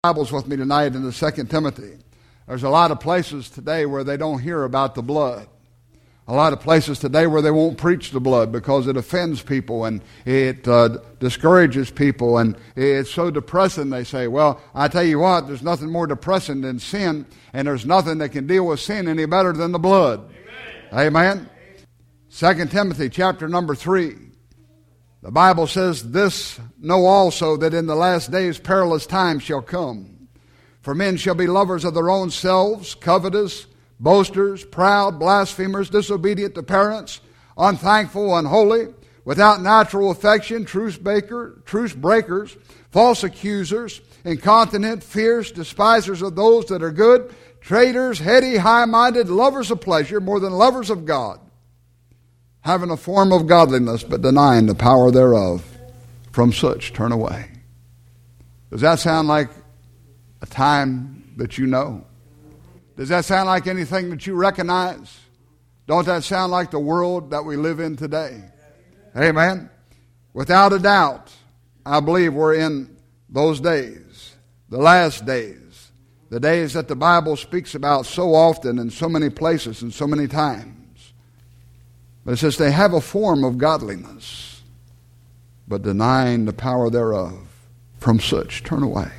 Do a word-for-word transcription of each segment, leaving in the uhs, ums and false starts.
Bibles with me tonight in the Second Timothy. There's a lot of places today where they don't hear about the blood. A lot of places today where they won't preach the blood because it offends people and it uh, discourages people, and it's so depressing. They say, well, I tell you what, there's nothing more depressing than sin, and there's nothing that can deal with sin any better than the blood. Amen. Amen. Second Timothy chapter number three. The Bible says, "This know also, that in the last days perilous times shall come. For men shall be lovers of their own selves, covetous, boasters, proud, blasphemers, disobedient to parents, unthankful, unholy, without natural affection, truce breaker, truce breakers, false accusers, incontinent, fierce, despisers of those that are good, traitors, heady, high-minded, lovers of pleasure more than lovers of God, having a form of godliness, but denying the power thereof. From such turn away." Does that sound like a time that you know? Does that sound like anything that you recognize? Don't that sound like the world that we live in today? Amen. Without a doubt, I believe we're in those days, the last days, the days that the Bible speaks about so often in so many places and so many times. But it says they have a form of godliness, but denying the power thereof. From such turn away.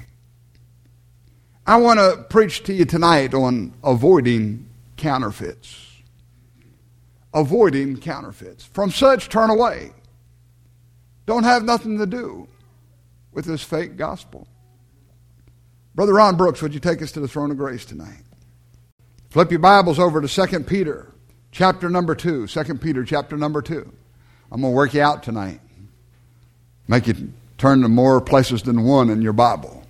I want to preach to you tonight on avoiding counterfeits. Avoiding counterfeits. From such turn away. Don't have nothing to do with this fake gospel. Brother Ron Brooks, would you take us to the throne of grace tonight? Flip your Bibles over to Second Peter. Chapter number two, Second Peter chapter number two. I'm going to work you out tonight. Make you turn to more places than one in your Bible.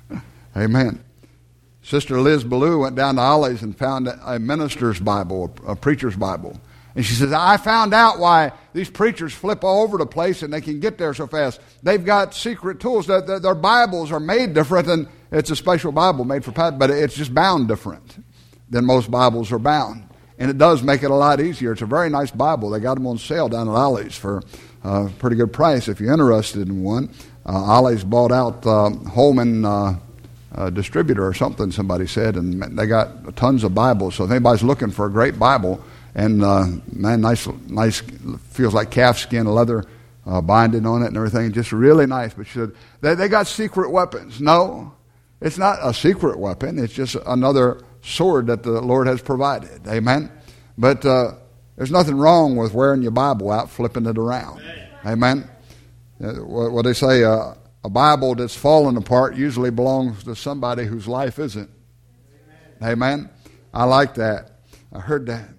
Amen. Sister Liz Ballou went down to Ollie's and found a minister's Bible, a preacher's Bible. And she says, I found out why these preachers flip all over the place and they can get there so fast. They've got secret tools. Their, their, their Bibles are made different, and it's a special Bible made for Pat, but it's just bound different than most Bibles are bound. And it does make it a lot easier. It's a very nice Bible. They got them on sale down at Ollie's for a pretty good price if you're interested in one. Uh, Ollie's bought out uh, Holman uh, uh, Distributor or something, somebody said, and they got tons of Bibles. So if anybody's looking for a great Bible, and uh, man, nice, nice, feels like calfskin leather uh, binding on it and everything, just really nice. But she said, they, they got secret weapons. No, it's not a secret weapon. It's just another sword that the Lord has provided. Amen. But uh, there's nothing wrong with wearing your Bible out, flipping it around. Amen. Uh, what they say, uh, a Bible that's fallen apart usually belongs to somebody whose life isn't. Amen. Amen. I like that. I heard that.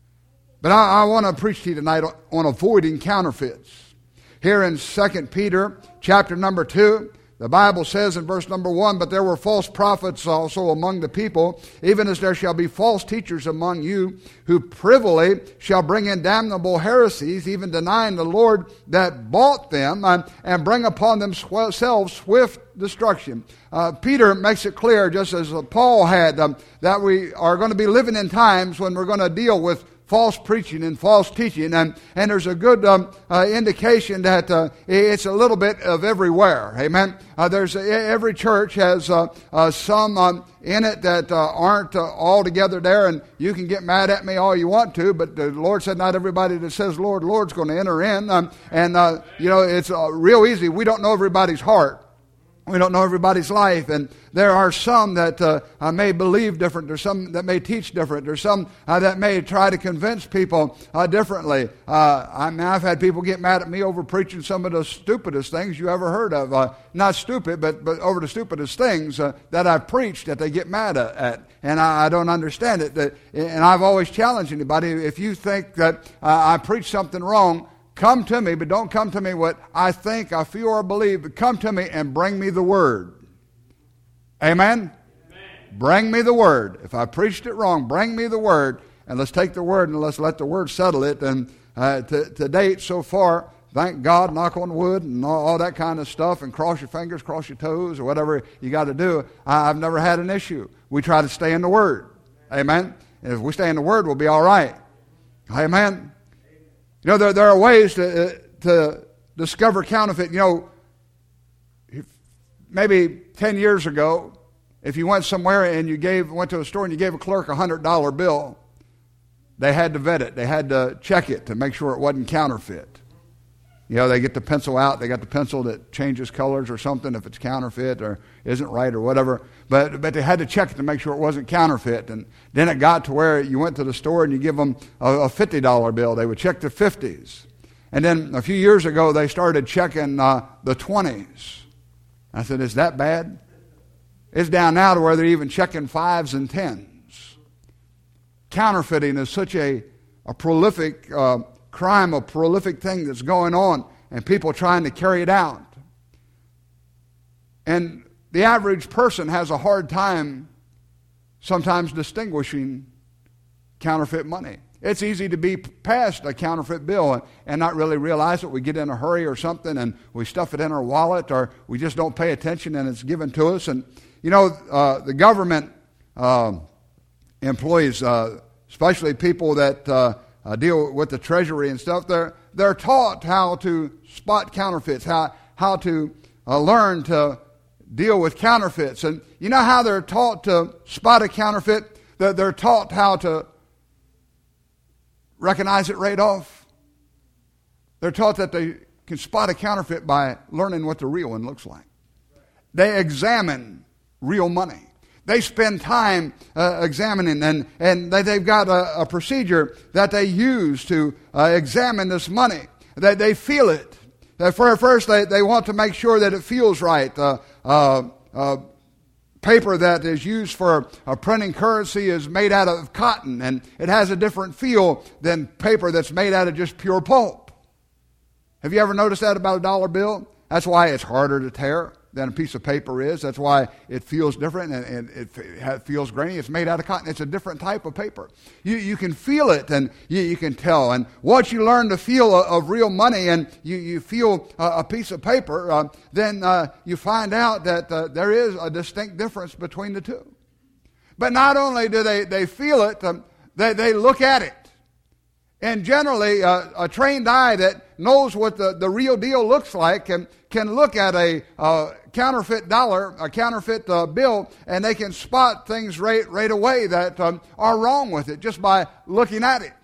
But I, I want to preach to you tonight on, on avoiding counterfeits. Here in Second Peter chapter number two, the Bible says in verse number one, "But there were false prophets also among the people, even as there shall be false teachers among you, who privily shall bring in damnable heresies, even denying the Lord that bought them, and, and bring upon themselves swift destruction." Uh, Peter makes it clear, just as Paul had, um, that we are going to be living in times when we're going to deal with false preaching and false teaching, and, and there's a good um, uh, indication that uh, it's a little bit of everywhere. Amen. Uh, there's every church has uh, uh, some um, in it that uh, aren't uh, all together there, and you can get mad at me all you want to, but the Lord said not everybody that says Lord, Lord's going to enter in. Um, and uh, you know, it's uh, real easy. We don't know everybody's heart. We don't know everybody's life, and there are some that uh, uh, may believe different. There's some that may teach different. There's some uh, that may try to convince people uh, differently. Uh, I mean, I've had people get mad at me over preaching some of the stupidest things you ever heard of. Uh, not stupid, but but over the stupidest things uh, that I've preached that they get mad at, and I, I don't understand it. That, and I've always challenged anybody, if you think that uh, I preach something wrong, come to me, but don't come to me what I think, I feel, or believe, but come to me and bring me the Word. Amen? Amen? Bring me the Word. If I preached it wrong, bring me the Word, and let's take the Word and let's let the Word settle it. And uh, to, to date, so far, thank God, knock on wood, and all, all that kind of stuff, and cross your fingers, cross your toes, or whatever you got to do, I, I've never had an issue. We try to stay in the Word. Amen? And if we stay in the Word, we'll be all right. Amen? You know, there, there are ways to, uh, to discover counterfeit. You know, maybe ten years ago, if you went somewhere and you gave went to a store and you gave a clerk a one hundred dollar bill, they had to vet it. They had to check it to make sure it wasn't counterfeit. You know, they get the pencil out. They got the pencil that changes colors or something if it's counterfeit or isn't right or whatever. But but they had to check it to make sure it wasn't counterfeit. And then it got to where you went to the store and you give them a, a fifty dollar bill. They would check the fifties. And then a few years ago, they started checking uh, the twenties. I said, is that bad? It's down now to where they're even checking fives and tens. Counterfeiting is such a, a prolific uh, crime, a prolific thing that's going on, and people trying to carry it out. And the average person has a hard time sometimes distinguishing counterfeit money. It's easy to be passed a counterfeit bill and, and not really realize it. We get in a hurry or something and we stuff it in our wallet, or we just don't pay attention and it's given to us. And, you know, uh, the government uh, employees, uh, especially people that uh, uh, deal with the Treasury and stuff, they're, they're taught how to spot counterfeits, how, how to uh, learn to deal with counterfeits. And you know how they're taught to spot a counterfeit? They're, they're taught how to recognize it right off. They're taught that they can spot a counterfeit by learning what the real one looks like. They examine real money. They spend time uh, examining, and, and they, they've got a, a procedure that they use to uh, examine this money. They, they feel it. Uh, for first, they, they want to make sure that it feels right. Uh, uh, uh, paper that is used for uh, printing currency is made out of cotton, and it has a different feel than paper that's made out of just pure pulp. Have you ever noticed that about a dollar bill? That's why it's harder to tear than a piece of paper is. That's why it feels different and, and it, it feels grainy. It's made out of cotton. It's a different type of paper. You, you can feel it and you, you can tell. And once you learn to feel of, of real money and you, you feel a, a piece of paper, uh, then uh, you find out that uh, there is a distinct difference between the two. But not only do they, they feel it, um, they, they look at it. And generally, uh, a trained eye that knows what the, the real deal looks like can, can look at a uh, counterfeit dollar, a counterfeit uh, bill, and they can spot things right, right away that um, are wrong with it just by looking at it.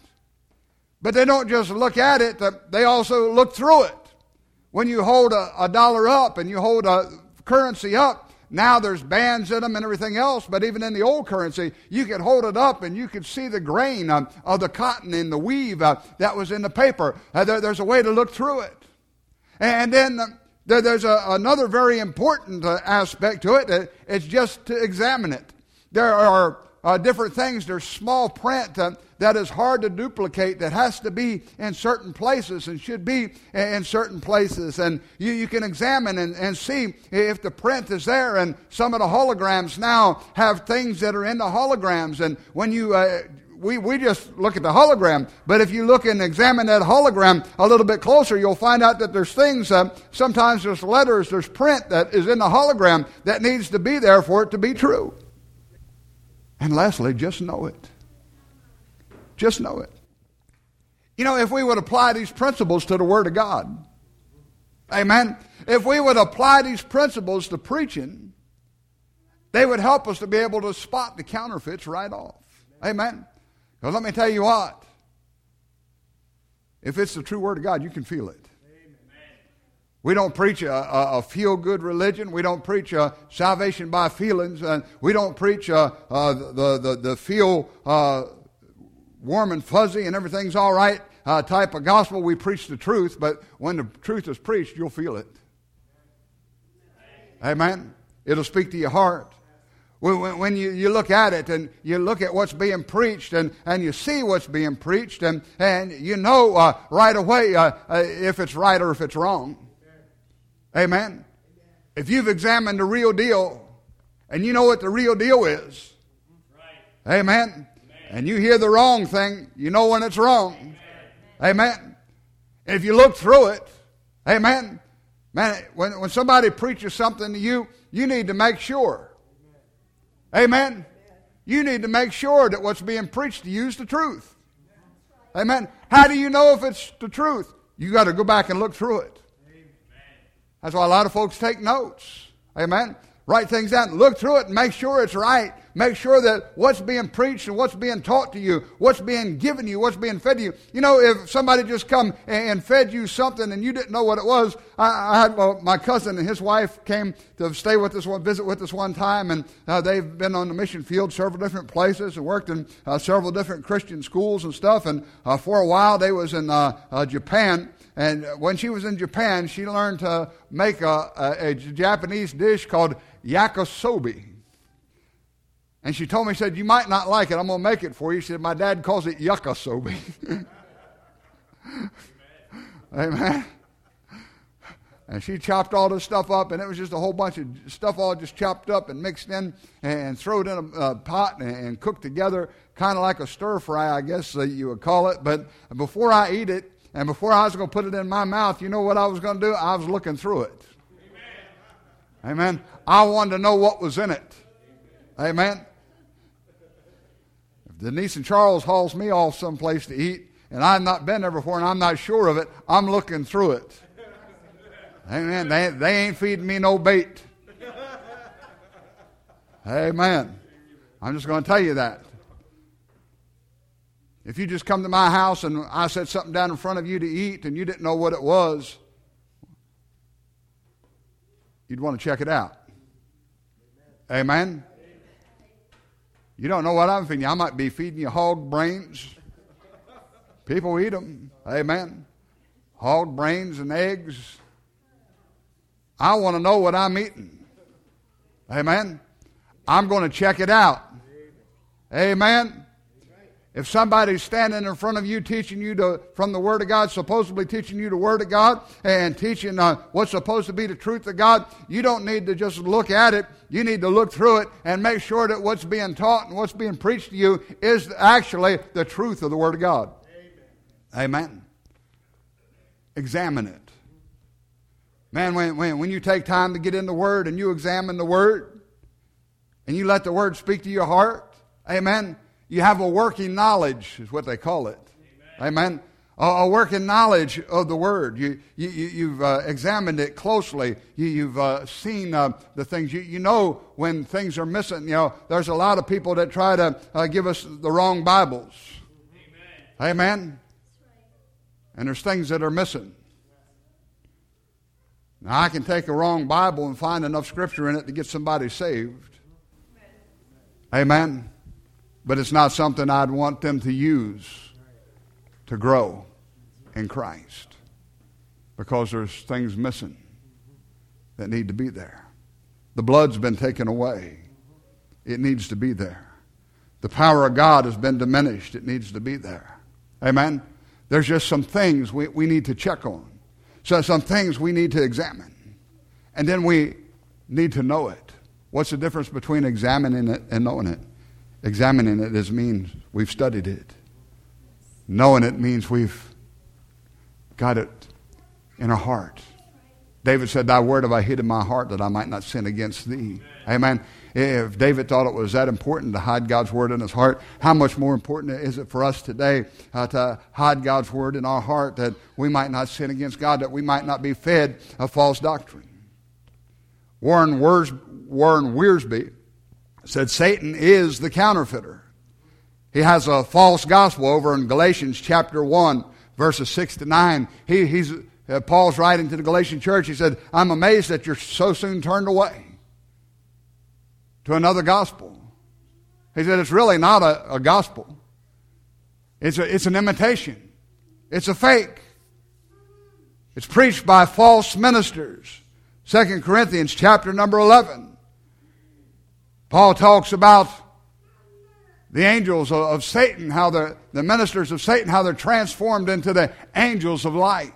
But they don't just look at it, uh, they also look through it. When you hold a, a dollar up and you hold a currency up, now there's bands in them and everything else, but even in the old currency, you could hold it up and you could see the grain uh, of the cotton and the weave uh, that was in the paper. Uh, there, there's a way to look through it. And then uh, there, there's a, another very important uh, aspect to it. Uh, it's just to examine it. There are uh, different things. There's small print uh, that is hard to duplicate, that has to be in certain places and should be in certain places. And you, you can examine and, and see if the print is there. And some of the holograms now have things that are in the holograms. And when you, uh, we, we just look at the hologram. But if you look and examine that hologram a little bit closer, you'll find out that there's things, uh, sometimes there's letters, there's print that is in the hologram that needs to be there for it to be true. And lastly, just know it. Just know it. You know, if we would apply these principles to the Word of God, amen, if we would apply these principles to preaching, they would help us to be able to spot the counterfeits right off. Amen. Because let me tell you what, if it's the true Word of God, you can feel it. We don't preach a, a, a feel-good religion. We don't preach a salvation by feelings. And we don't preach a, a, the, the, the feel uh, warm and fuzzy and everything's all right uh, type of gospel. We preach the truth, but when the truth is preached, you'll feel it. Amen. It'll speak to your heart. When, when you, you look at it and you look at what's being preached and, and you see what's being preached and, and you know uh, right away uh, uh, if it's right or if it's wrong. Amen. If you've examined the real deal and you know what the real deal is, right. Amen. Amen. And you hear the wrong thing, you know when it's wrong. Amen. Amen. If you look through it, amen. Man, when, when somebody preaches something to you, you need to make sure. Amen. Amen. You need to make sure that what's being preached to you is the truth. Amen. How do you know if it's the truth? You got to go back and look through it. That's why a lot of folks take notes. Amen. Write things down. Look through it and make sure it's right. Make sure that what's being preached and what's being taught to you, what's being given you, what's being fed to you. You know, if somebody just come and fed you something and you didn't know what it was. I, I had well, my cousin and his wife came to stay with us, one visit with us one time, and uh, they've been on the mission field several different places and worked in uh, several different Christian schools and stuff. And uh, for a while they was in uh, uh, Japan. And when she was in Japan, she learned to make a, a, a Japanese dish called yakisobe. And she told me, she said, you might not like it. I'm going to make it for you. She said, my dad calls it yuckasobe. Amen. And she chopped all this stuff up, and it was just a whole bunch of stuff all just chopped up and mixed in and thrown in a, a pot and, and cooked together, kind of like a stir fry, I guess uh, you would call it. But before I eat it, and before I was going to put it in my mouth, you know what I was going to do? I was looking through it. Amen. Amen. I wanted to know what was in it. Amen. If Denise and Charles hauls me off someplace to eat, and I've not been there before and I'm not sure of it, I'm looking through it. Amen. They, they ain't feeding me no bait. Amen. I'm just going to tell you that. If you just come to my house and I set something down in front of you to eat and you didn't know what it was, you'd want to check it out. Amen. Amen. You don't know what I'm feeding you. I might be feeding you hog brains. People eat them. Amen. Hog brains and eggs. I want to know what I'm eating. Amen. I'm going to check it out. Amen. If somebody's standing in front of you teaching you to, from the Word of God, supposedly teaching you the Word of God and teaching uh, what's supposed to be the truth of God, you don't need to just look at it. You need to look through it and make sure that what's being taught and what's being preached to you is actually the truth of the Word of God. Amen. Amen. Examine it. Man, when, when, when you take time to get in the Word and you examine the Word and you let the Word speak to your heart, amen, you have a working knowledge, is what they call it. Amen. Amen. A, a working knowledge of the Word. You, you, you've uh, examined it closely. You, you've uh, seen uh, the things. You, you know when things are missing. You know, there's a lot of people that try to uh, give us the wrong Bibles. Amen. Amen. And there's things that are missing. Now, I can take a wrong Bible and find enough Scripture in it to get somebody saved. Amen. But it's not something I'd want them to use to grow in Christ. Because there's things missing that need to be there. The blood's been taken away. It needs to be there. The power of God has been diminished. It needs to be there. Amen? There's just some things we, we need to check on. So some things we need to examine. And then we need to know it. What's the difference between examining it and knowing it? Examining it is means we've studied it. Knowing it means we've got it in our heart. David said, thy word have I hid in my heart that I might not sin against thee. Amen. If David thought it was that important to hide God's word in his heart, how much more important is it for us today uh, to hide God's word in our heart that we might not sin against God, that we might not be fed a false doctrine. Warren, Wers- Warren Wiersbe said Satan is the counterfeiter. He has a false gospel over in Galatians chapter one, verses six to nine. He, he's, uh, Paul's writing to the Galatian church. He said, I'm amazed that you're so soon turned away to another gospel. He said, it's really not a, a gospel. It's, a, it's an imitation. It's a fake. It's preached by false ministers. Second Corinthians chapter number eleven. Paul talks about the angels of, of Satan, how the, the ministers of Satan, how they're transformed into the angels of light.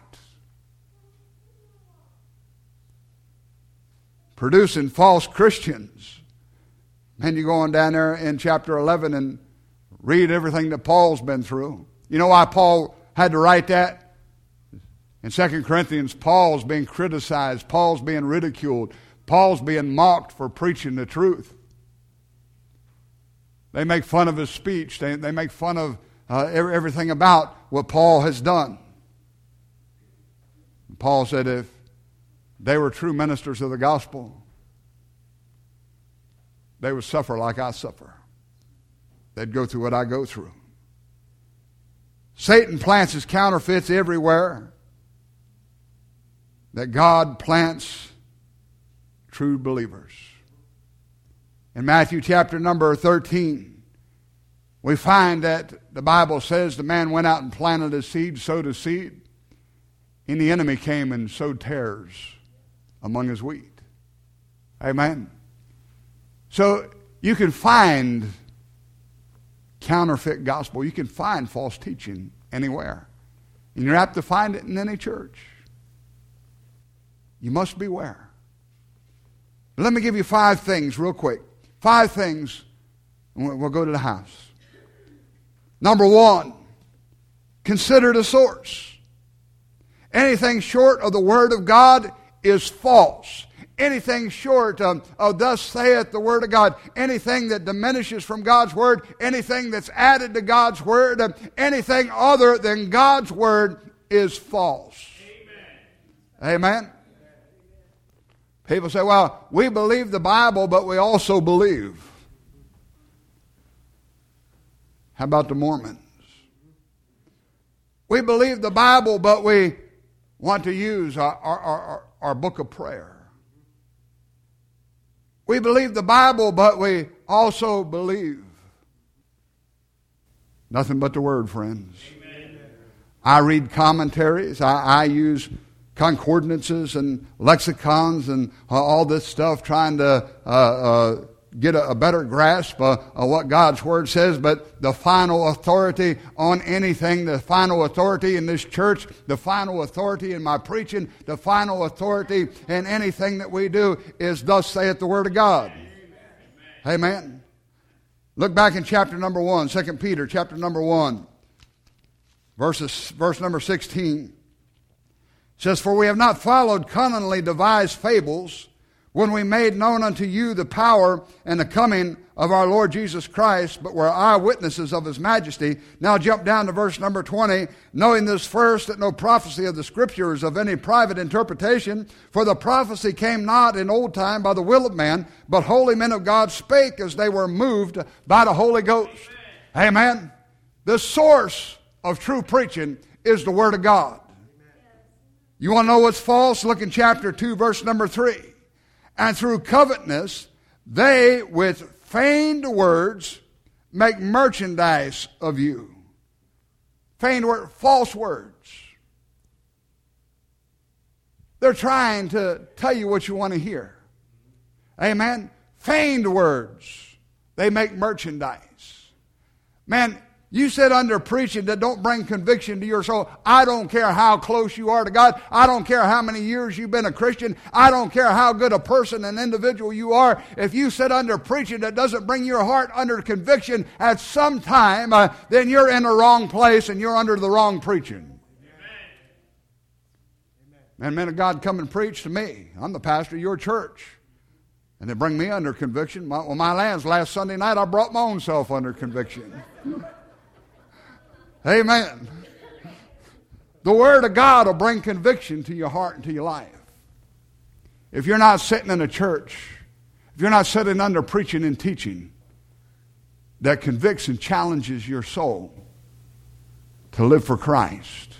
Producing false Christians. And you go on down there in chapter eleven and read everything that Paul's been through. You know why Paul had to write that? In Second Corinthians, Paul's being criticized. Paul's being ridiculed. Paul's being mocked for preaching the truth. They make fun of his speech. They, they make fun of uh, everything about what Paul has done. Paul said if they were true ministers of the gospel, they would suffer like I suffer. They'd go through what I go through. Satan plants his counterfeits everywhere. That God plants true believers. In Matthew chapter number thirteen, we find that the Bible says the man went out and planted his seed, sowed his seed, and the enemy came and sowed tares among his wheat. Amen. So you can find counterfeit gospel. You can find false teaching anywhere. And you're apt to find it in any church. You must beware. Let me give you five things real quick. Five things, and we'll go to the house. Number one, consider the source. Anything short of the Word of God is false. Anything short of, of thus saith the Word of God, anything that diminishes from God's Word, anything that's added to God's Word, anything other than God's Word is false. Amen. Amen. People say, well, we believe the Bible, but we also believe. How about the Mormons? We believe the Bible, but we want to use our, our, our, our book of prayer. We believe the Bible, but we also believe nothing but the Word, friends. Amen. I read commentaries. I, I use concordances and lexicons and uh, all this stuff, trying to uh, uh, get a, a better grasp uh, of what God's Word says. But the final authority on anything, the final authority in this church, the final authority in my preaching, the final authority in anything that we do is thus saith the Word of God. Amen. Amen. Look back in chapter number one, Second Peter chapter number one, verses, verse number sixteen. It says, for we have not followed cunningly devised fables when we made known unto you the power and the coming of our Lord Jesus Christ, but were eyewitnesses of his majesty. Now jump down to verse number twenty. Knowing this first, that no prophecy of the Scriptures of any private interpretation, for the prophecy came not in old time by the will of man, but holy men of God spake as they were moved by the Holy Ghost. Amen. Amen. The source of true preaching is the Word of God. You want to know what's false? Look in chapter two, verse number three. And through covetousness, they with feigned words make merchandise of you. Feigned word, false words. They're trying to tell you what you want to hear. Amen? Feigned words. They make merchandise. Man, you sit under preaching that don't bring conviction to your soul. I don't care how close you are to God. I don't care how many years you've been a Christian. I don't care how good a person and individual you are. If you sit under preaching that doesn't bring your heart under conviction at some time, uh, then you're in the wrong place and you're under the wrong preaching. Amen. And men of God come and preach to me. I'm the pastor of your church. And they bring me under conviction. My, well, my lands last Sunday night, I brought my own self under conviction. Amen. The Word of God will bring conviction to your heart and to your life. If you're not sitting in a church, if you're not sitting under preaching and teaching that convicts and challenges your soul to live for Christ,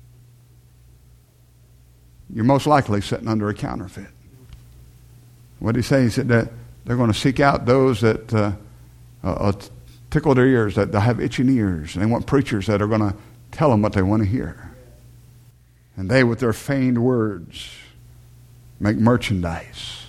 you're most likely sitting under a counterfeit. What did he say? He said that they're going to seek out those that uh, uh, tickle their ears, that they have itching ears, and they want preachers that are going to tell them what they want to hear. And they, with their feigned words, make merchandise.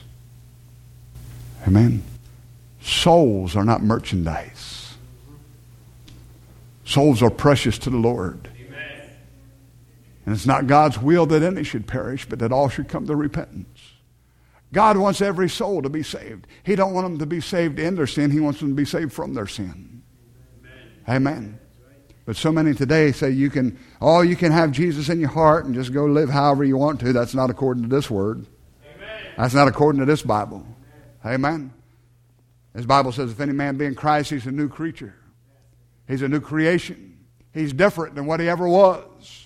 Amen. Souls are not merchandise. Souls are precious to the Lord. Amen. And it's not God's will that any should perish, but that all should come to repentance. God wants every soul to be saved. He don't want them to be saved in their sin. He wants them to be saved from their sin. Amen. Amen. But so many today say you can, oh, you can have Jesus in your heart and just go live however you want to. That's not according to this word. Amen. That's not according to this Bible. Amen. This Bible says, if any man be in Christ, he's a new creature. He's a new creation. He's different than what he ever was.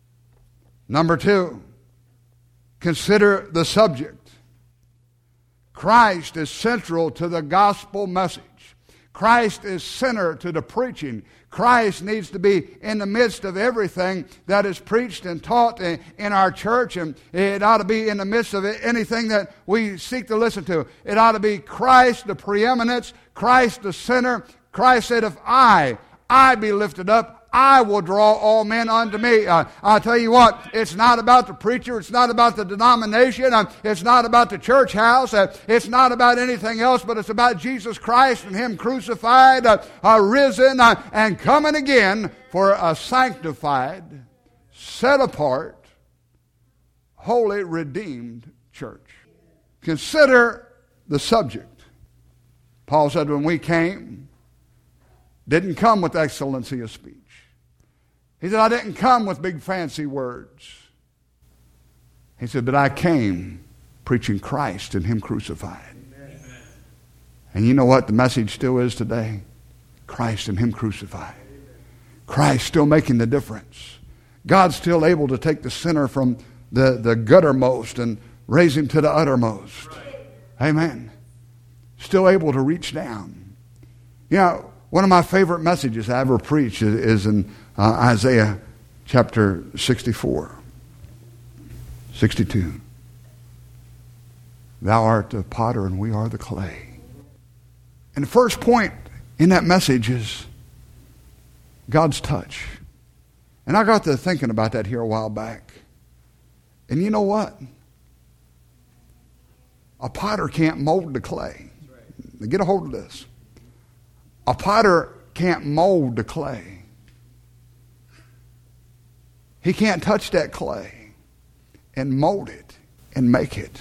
Number two, consider the subject. Christ is central to the gospel message. Christ is center to the preaching. Christ needs to be in the midst of everything that is preached and taught in, in our church, and it ought to be in the midst of anything that we seek to listen to. It ought to be Christ the preeminence, Christ the center. Christ said, if I, I be lifted up, I will draw all men unto me. Uh, I'll tell you what, it's not about the preacher. It's not about the denomination. Uh, it's not about the church house. Uh, it's not about anything else, but it's about Jesus Christ and Him crucified, uh, uh, risen, uh, and coming again for a sanctified, set apart, holy, redeemed church. Consider the subject. Paul said when we came, didn't come with excellency of speech. He said, I didn't come with big fancy words. He said, but I came preaching Christ and Him crucified. Amen. And you know what the message still is today? Christ and Him crucified. Amen. Christ still making the difference. God's still able to take the sinner from the, the guttermost and raise him to the uttermost. Right. Amen. Still able to reach down. You know, one of my favorite messages I ever preached is, is in Uh, Isaiah chapter sixty-four, sixty-two. Thou art the potter and we are the clay. And the first point in that message is God's touch. And I got to thinking about that here a while back. And you know what? A potter can't mold the clay. Now get a hold of this. A potter can't mold the clay. He can't touch that clay and mold it and make it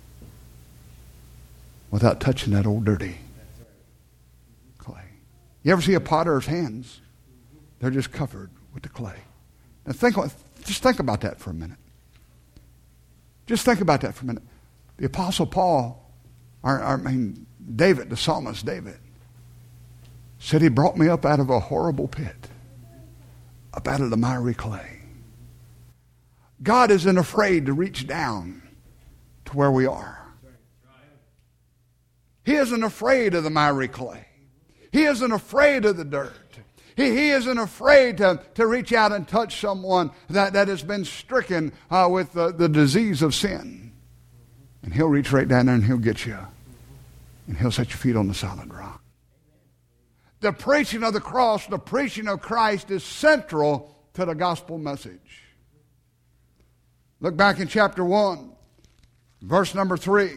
without touching that old dirty clay. You ever see a potter's hands? They're just covered with the clay. Now think, just think about that for a minute. Just think about that for a minute. The Apostle Paul, or, or, I mean David, the psalmist David, said He brought me up out of a horrible pit, up out of the miry clay. God isn't afraid to reach down to where we are. He isn't afraid of the miry clay. He isn't afraid of the dirt. He, he isn't afraid to, to reach out and touch someone that, that has been stricken uh, with the, the disease of sin. And He'll reach right down there and He'll get you. And He'll set your feet on the solid rock. The preaching of the cross, the preaching of Christ is central to the gospel message. Look back in chapter one, verse number three.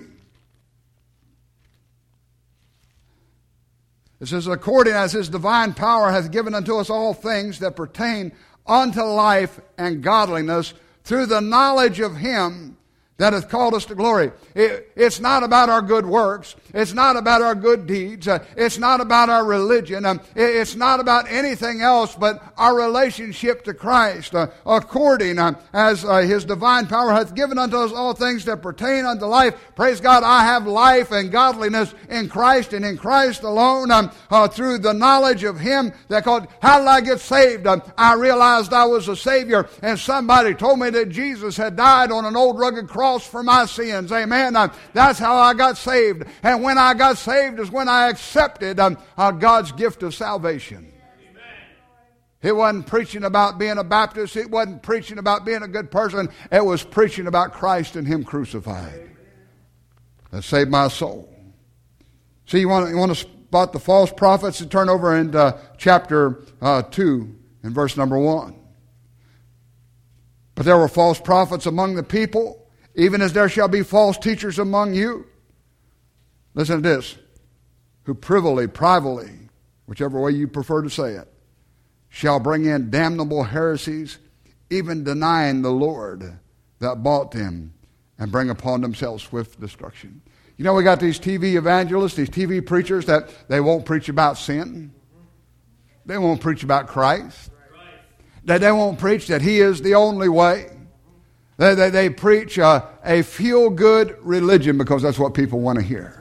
It says, according as His divine power hath given unto us all things that pertain unto life and godliness through the knowledge of Him that hath called us to glory. It, it's not about our good works. It's not about our good deeds. Uh, it's not about our religion. Um, it, it's not about anything else but our relationship to Christ. Uh, according uh, as uh, His divine power hath given unto us all things that pertain unto life. Praise God, I have life and godliness in Christ and in Christ alone um, uh, through the knowledge of Him that called. How did I get saved? Um, I realized I was a Savior and somebody told me that Jesus had died on an old rugged cross for my sins. Amen. Uh, that's how I got saved. And when I got saved is when I accepted um, uh, God's gift of salvation. Amen. It wasn't preaching about being a Baptist. It wasn't preaching about being a good person. It was preaching about Christ and Him crucified. That saved my soul. See, you want, you want to spot the false prophets? And turn over into uh, chapter uh, two and verse number one. But there were false prophets among the people, even as there shall be false teachers among you. Listen to this. Who privily, privately, whichever way you prefer to say it, shall bring in damnable heresies, even denying the Lord that bought them, and bring upon themselves swift destruction. You know, we got these T V evangelists, these T V preachers that they won't preach about sin. They won't preach about Christ. That they won't preach that He is the only way. They, they, they preach uh, a feel-good religion because that's what people want to hear.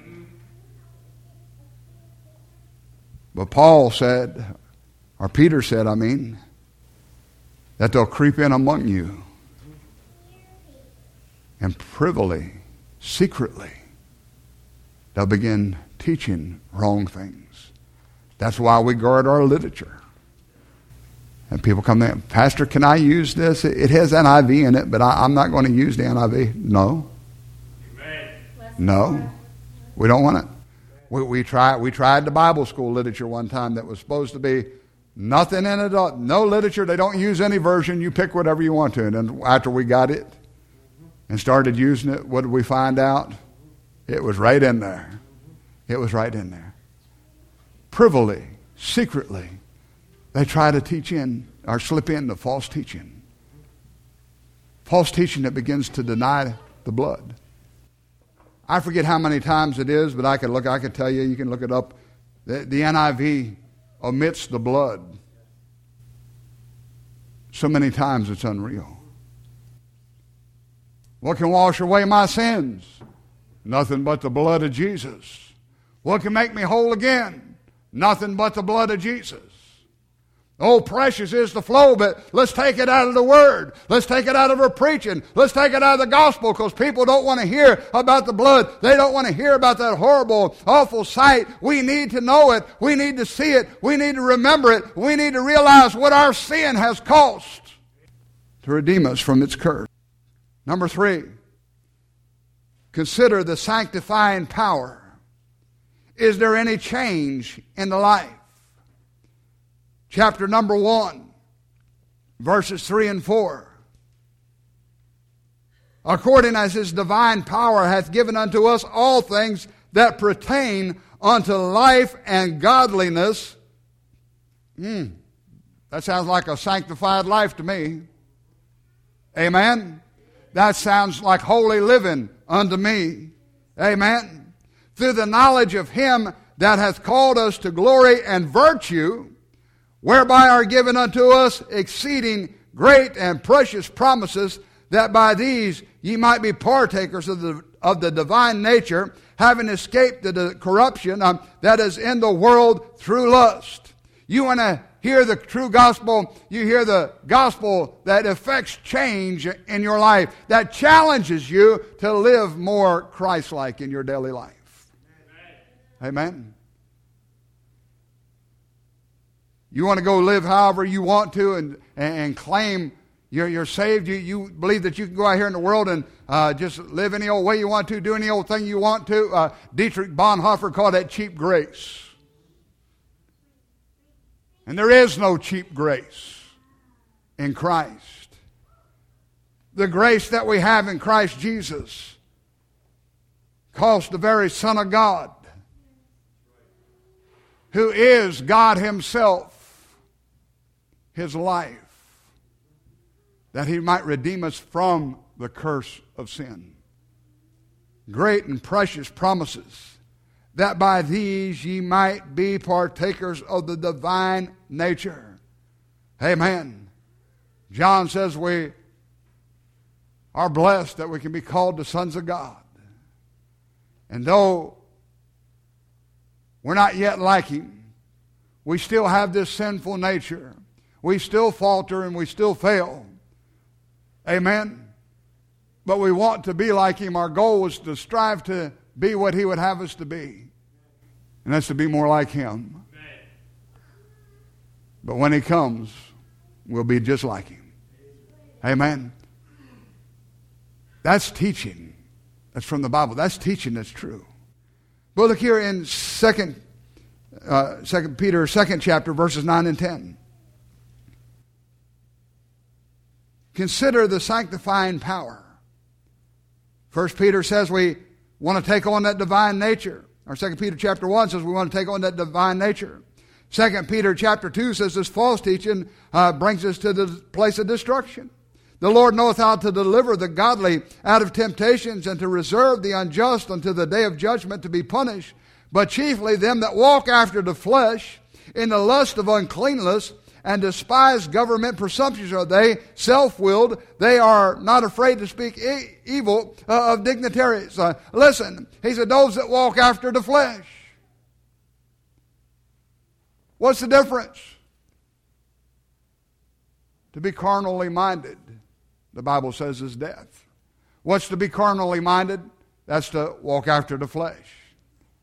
But Paul said, or Peter said, I mean, that they'll creep in among you and privily, secretly they'll begin teaching wrong things. That's why we guard our literature. And people come in, Pastor, can I use this? It has N I V in it, but I, I'm not going to use the N I V. No. Amen. No. We don't want it. We, we, try, we tried the Bible school literature one time that was supposed to be nothing in it, no literature. They don't use any version. You pick whatever you want to. And then after we got it and started using it, what did we find out? It was right in there. It was right in there. Privily, secretly, they try to teach in or slip in the false teaching. False teaching that begins to deny the blood. I forget how many times it is, but I could look, I could tell you, you can look it up. The, the N I V omits the blood. So many times it's unreal. What can wash away my sins? Nothing but the blood of Jesus. What can make me whole again? Nothing but the blood of Jesus. Oh, precious is the flow, but let's take it out of the Word. Let's take it out of our preaching. Let's take it out of the gospel, because people don't want to hear about the blood. They don't want to hear about that horrible, awful sight. We need to know it. We need to see it. We need to remember it. We need to realize what our sin has cost to redeem us from its curse. Number three, consider the sanctifying power. Is there any change in the life? Chapter number one, verses three and four. According as his divine power hath given unto us all things that pertain unto life and godliness. Mm, that sounds like a sanctified life to me. Amen. That sounds like holy living unto me. Amen. Through the knowledge of him that hath called us to glory and virtue, whereby are given unto us exceeding great and precious promises, that by these ye might be partakers of the, of the divine nature, having escaped the, the corruption um, that is in the world through lust. You want to hear the true gospel, you hear the gospel that affects change in your life, that challenges you to live more Christ-like in your daily life. Amen. Amen. You want to go live however you want to and, and claim you're, you're saved. You, you believe that you can go out here in the world and uh, just live any old way you want to, do any old thing you want to. Uh, Dietrich Bonhoeffer called that cheap grace. And there is no cheap grace in Christ. The grace that we have in Christ Jesus cost the very Son of God, who is God himself, his life, that he might redeem us from the curse of sin. Great and precious promises, that by these ye might be partakers of the divine nature. Amen. John says we are blessed that we can be called the sons of God. And though we're not yet like him, we still have this sinful nature. We still falter and we still fail. Amen. But we want to be like him. Our goal is to strive to be what he would have us to be. And that's to be more like him. But when he comes, we'll be just like him. Amen. That's teaching. That's from the Bible. That's teaching that's true. But look here in Second, uh, Second Peter, second chapter, verses nine and ten. Consider the sanctifying power. First Peter says we want to take on that divine nature. Or Second Peter chapter one says we want to take on that divine nature. Second Peter chapter two says this false teaching uh, brings us to the place of destruction. The Lord knoweth how to deliver the godly out of temptations, and to reserve the unjust unto the day of judgment to be punished. But chiefly them that walk after the flesh, in the lust of uncleanness, and despise government presumptions are they, self-willed. They are not afraid to speak e- evil uh, of dignitaries. Uh, listen, he said, those that walk after the flesh. What's the difference? To be carnally minded, the Bible says, is death. What's to be carnally minded? That's to walk after the flesh.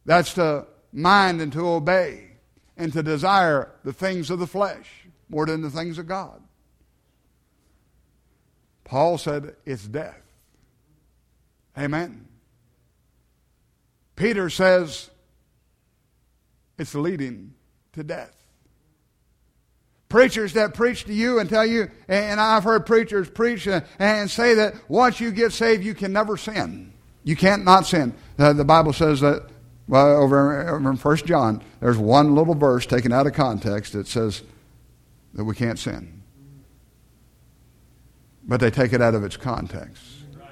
That's to mind and to obey and to desire the things of the flesh more than the things of God. Paul said it's death. Amen. Peter says it's leading to death. Preachers that preach to you and tell you, and I've heard preachers preach and say that once you get saved, you can never sin. You can't not sin. Uh, the Bible says that, well, over, over in First John, there's one little verse taken out of context that says that we can't sin. But they take it out of its context.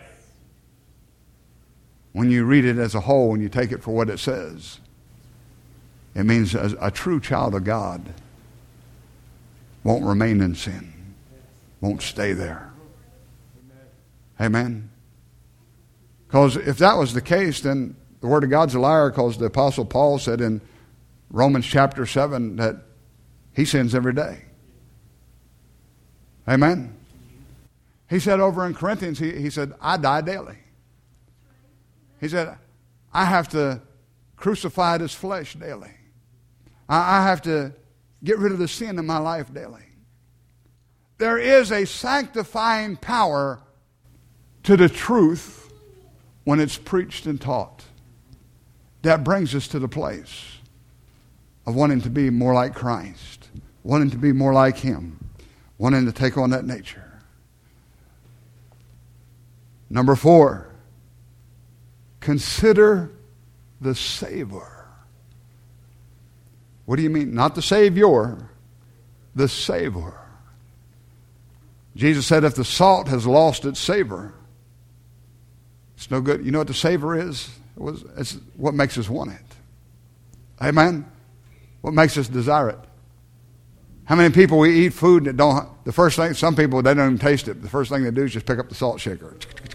When you read it as a whole and you take it for what it says, it means a, a true child of God won't remain in sin, won't stay there. Amen. Because if that was the case, then the Word of God's a liar, because the Apostle Paul said in Romans chapter seven that he sins every day. Amen. He said over in Corinthians, he, he said, I die daily. He said, I have to crucify this flesh daily. I, I have to get rid of the sin in my life daily. There is a sanctifying power to the truth when it's preached and taught. That brings us to the place of wanting to be more like Christ, wanting to be more like Him, wanting to take on that nature. Number four, consider the savor. What do you mean? Not the Savior, the savor. Jesus said if the salt has lost its savor, it's no good. You know what the savor is? It was, it's what makes us want it. Amen? What makes us desire it. How many people we eat food that don't, the first thing, some people, they don't even taste it. The first thing they do is just pick up the salt shaker.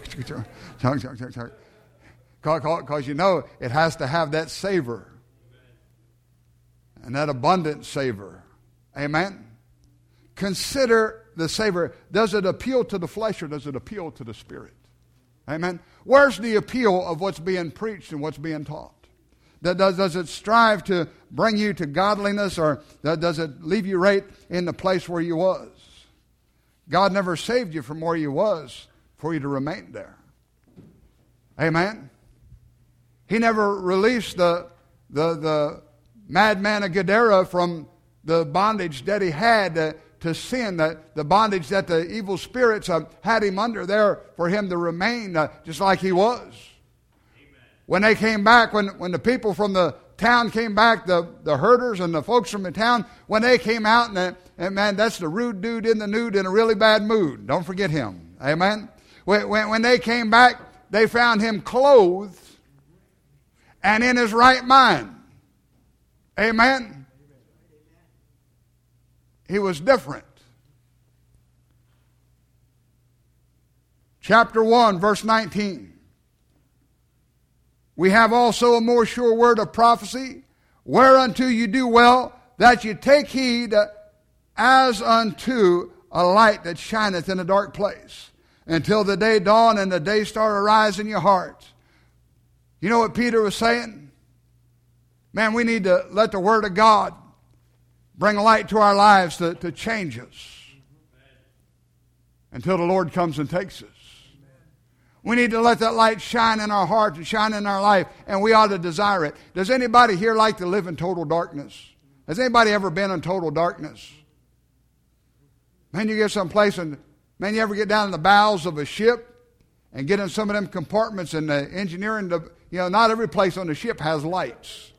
Because you know it has to have that savor. And that abundant savor. Amen? Consider the savor. Does it appeal to the flesh or does it appeal to the spirit? Amen? Where's the appeal of what's being preached and what's being taught? Does, does it strive to bring you to godliness, or does it leave you right in the place where you was? God never saved you from where you was for you to remain there. Amen? He never released the, the, the madman of Gadara from the bondage that he had to, to sin, the, the bondage that the evil spirits uh, had him under there for him to remain uh, just like he was. When they came back, when, when the people from the town came back, the, the herders and the folks from the town, when they came out, and, they, and man, that's the rude dude in the nude in a really bad mood. Don't forget him. Amen? When, when, when they came back, they found him clothed and in his right mind. Amen? He was different. Chapter one, verse nineteen. We have also a more sure word of prophecy, whereunto you do well, that you take heed as unto a light that shineth in a dark place, until the day dawn and the day star arise in your hearts. You know what Peter was saying? Man, we need to let the Word of God bring light to our lives to, to change us until the Lord comes and takes us. We need to let that light shine in our hearts and shine in our life, and we ought to desire it. Does anybody here like to live in total darkness? Has anybody ever been in total darkness? Man, you get someplace and, man, you ever get down in the bowels of a ship and get in some of them compartments and the engineering, the, you know, not every place on the ship has lights.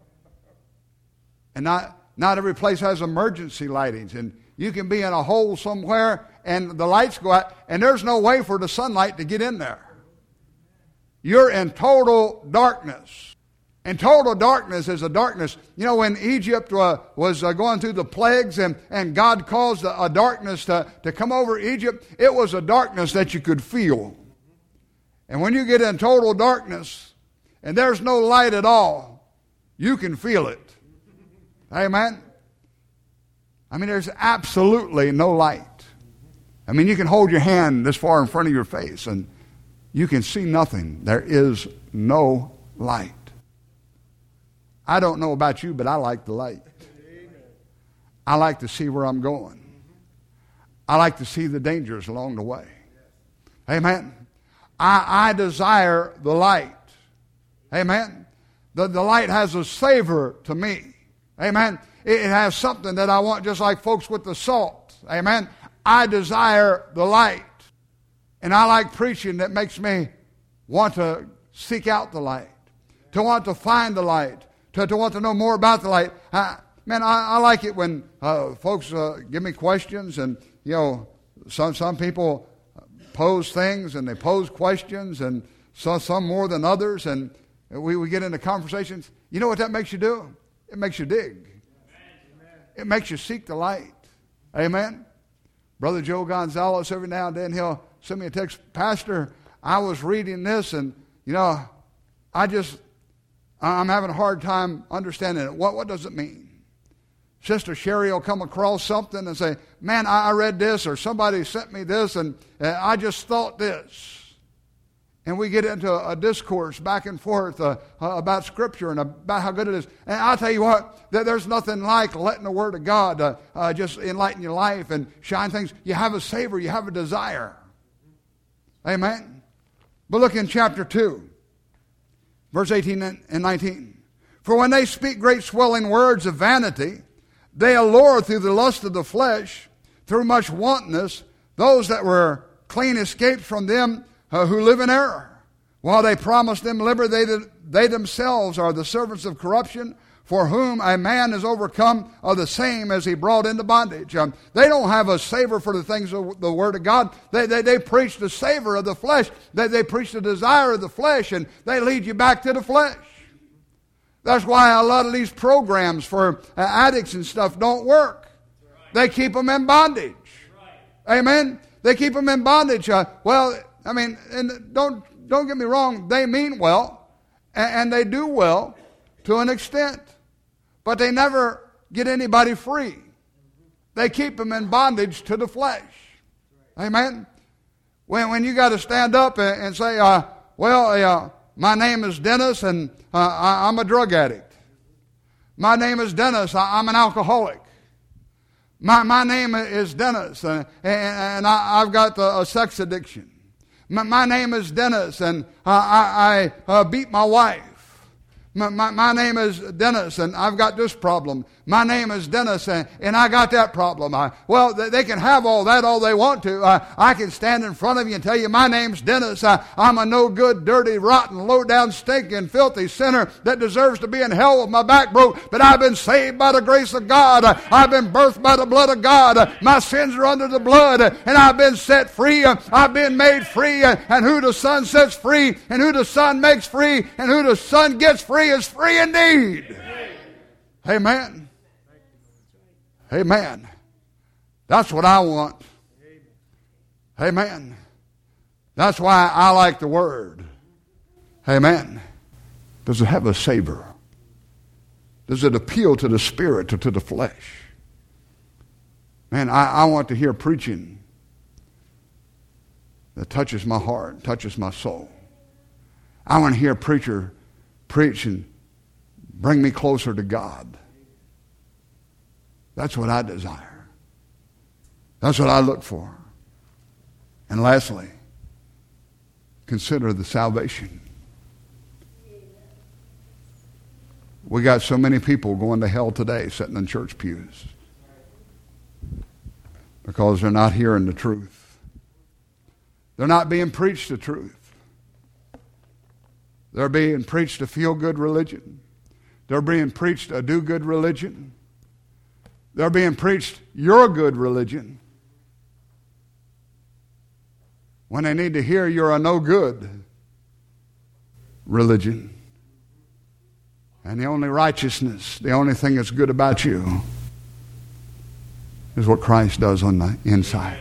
And not, not every place has emergency lightings. And you can be in a hole somewhere and the lights go out, and there's no way for the sunlight to get in there. You're in total darkness. And total darkness is a darkness. You know, when Egypt uh, was uh, going through the plagues and, and God caused a, a darkness to, to come over Egypt, it was a darkness that you could feel. And when you get in total darkness and there's no light at all, you can feel it. Amen? I mean, there's absolutely no light. I mean, you can hold your hand this far in front of your face and you can see nothing. There is no light. I don't know about you, but I like the light. I like to see where I'm going. I like to see the dangers along the way. Amen. I, I desire the light. Amen. The, the light has a savor to me. Amen. It, it has something that I want, just like folks with the salt. Amen. I desire the light. And I like preaching that makes me want to seek out the light, to want to find the light, to, to want to know more about the light. I, man, I, I like it when uh, folks uh, give me questions, and, you know, some, some people pose things and they pose questions, and some, some more than others, and we, we get into conversations. You know what that makes you do? It makes you dig. Amen. It makes you seek the light. Amen. Brother Joe Gonzalez, every now and then he'll send me a text, Pastor, I was reading this, and, you know, I just, I'm having a hard time understanding it. What, what does it mean? Sister Sherry will come across something and say, man, I, I read this, or somebody sent me this, and uh, I just thought this. And we get into a, a discourse back and forth uh, uh, about Scripture and about how good it is. And I'll tell you what, that there's nothing like letting the Word of God uh, uh, just enlighten your life and shine things. You have a savor, you have a desire. Amen. But look in chapter two, verse eighteen and nineteen. For when they speak great swelling words of vanity, they allure through the lust of the flesh, through much wantonness, those that were clean escaped from them uh, who live in error. While they promise them liberty, they, they themselves are the servants of corruption, for whom a man is overcome of the same as he brought into bondage. Um, they don't have a savor for the things of the Word of God. They, they, they preach the savor of the flesh. They, they preach the desire of the flesh, and they lead you back to the flesh. That's why a lot of these programs for uh, addicts and stuff don't work. They keep them in bondage. Amen? They keep them in bondage. Uh, well, I mean, and don't don't get me wrong. They mean well, and, and they do well to an extent. But they never get anybody free. They keep them in bondage to the flesh. Amen? When, when you got to stand up and, and say, uh, well, uh, my name is Dennis, and uh, I, I'm a drug addict. My name is Dennis, I, I'm an alcoholic. My, my name is Dennis, and, and I, I've got a, a sex addiction. My, my name is Dennis, and uh, I, I uh, beat my wife. My, my, my name is Dennis, and I've got this problem. My name is Dennis, and, and I got that problem. I, well, they, they can have all that all they want to. I, I can stand in front of you and tell you my name's Dennis. I, I'm a no good, dirty, rotten, low-down, stinking, filthy sinner that deserves to be in hell with my back broke. But I've been saved by the grace of God. I, I've been birthed by the blood of God. I, my sins are under the blood, and I've been set free. I, I've been made free, and who the Son sets free, and who the Son makes free, and who the Son gets free is free indeed. Amen. Amen. That's what I want. Amen. That's why I like the Word. Amen. Does it have a savor? Does it appeal to the spirit or to the flesh? Man, I, I want to hear preaching that touches my heart, touches my soul. I want to hear a preacher preach and bring me closer to God. That's what I desire. That's what I look for. And lastly, consider the salvation. We got so many people going to hell today sitting in church pews because they're not hearing the truth. They're not being preached the truth. They're being preached a feel-good religion. They're being preached a do-good religion. They're being preached your good religion when they need to hear you're a no-good religion. And the only righteousness, the only thing that's good about you is what Christ does on the inside.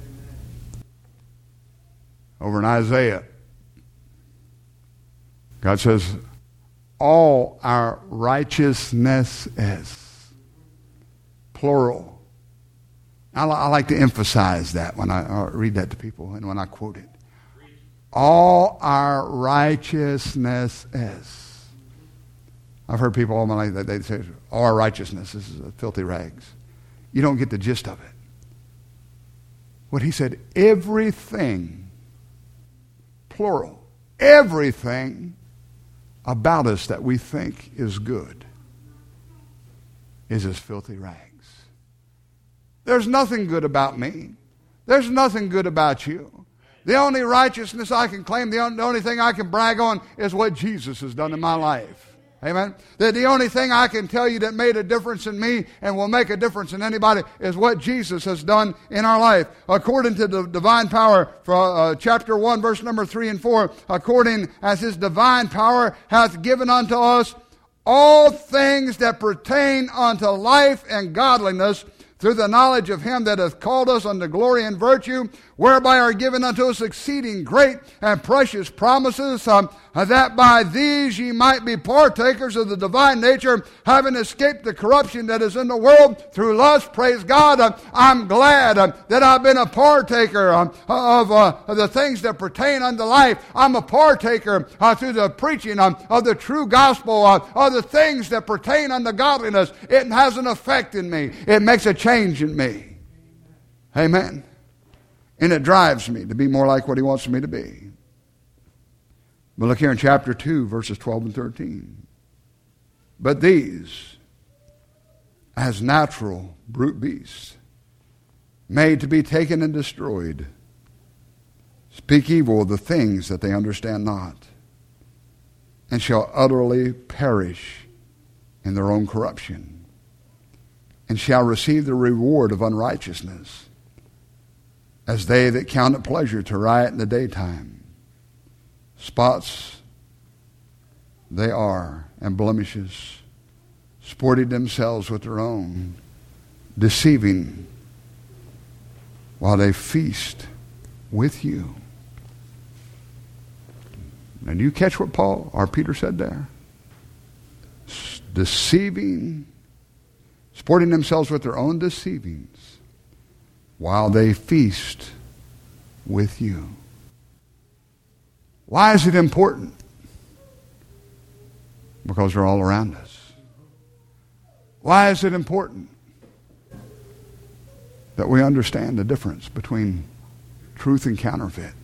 Over in Isaiah, God says, all our righteousness is. Plural. I, I like to emphasize that when I uh, read that to people and when I quote it. All our righteousness is. I've heard people all my life that they say, oh, our righteousness is filthy rags. You don't get the gist of it. What he said, everything, plural, everything about us that we think is good is as filthy rags. There's nothing good about me. There's nothing good about you. The only righteousness I can claim, the only, the only thing I can brag on is what Jesus has done in my life. Amen. That the only thing I can tell you that made a difference in me and will make a difference in anybody is what Jesus has done in our life. According to the divine power, for uh, chapter one, verse number three and four, according as his divine power hath given unto us all things that pertain unto life and godliness, through the knowledge of him that hath called us unto glory and virtue, whereby are given unto us exceeding great and precious promises, um, that by these ye might be partakers of the divine nature, having escaped the corruption that is in the world through lust. Praise God. Uh, I'm glad uh, that I've been a partaker uh, of, uh, of the things that pertain unto life. I'm a partaker uh, through the preaching uh, of the true gospel, uh, of the things that pertain unto godliness. It has an effect in me. It makes a change in me. Amen. And it drives me to be more like what he wants me to be. But look here in chapter two, verses twelve and thirteen. But these, as natural brute beasts, made to be taken and destroyed, speak evil of the things that they understand not, and shall utterly perish in their own corruption, and shall receive the reward of unrighteousness, as they that count it pleasure to riot in the daytime. Spots they are, and blemishes, sporting themselves with their own, deceiving while they feast with you. And you catch what Paul or Peter said there? Deceiving, sporting themselves with their own deceivings, while they feast with you. Why is it important? Because they're all around us. Why is it important that we understand the difference between truth and counterfeit?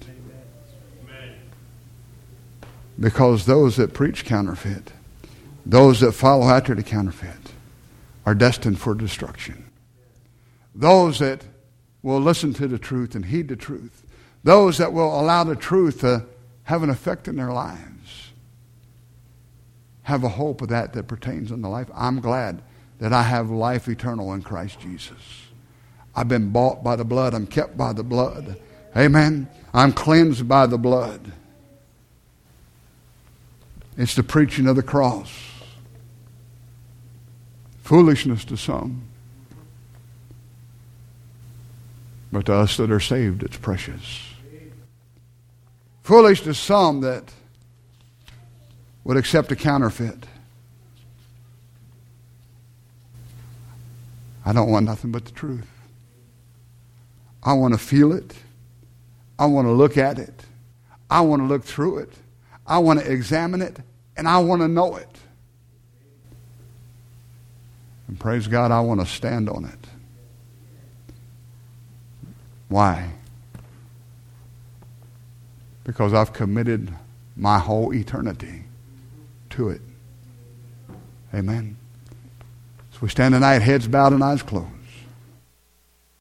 Because those that preach counterfeit, those that follow after the counterfeit, are destined for destruction. Those that will listen to the truth and heed the truth, those that will allow the truth to have an effect in their lives, have a hope of that that pertains unto life. I'm glad that I have life eternal in Christ Jesus. I've been bought by the blood. I'm kept by the blood. Amen. I'm cleansed by the blood. It's the preaching of the cross. Foolishness to some, but to us that are saved, it's precious. Foolish to some that would accept a counterfeit. I don't want nothing but the truth. I want to feel it. I want to look at it. I want to look through it. I want to examine it, and I want to know it. And praise God, I want to stand on it. Why? Because I've committed my whole eternity to it. Amen. So we stand tonight, heads bowed and eyes closed.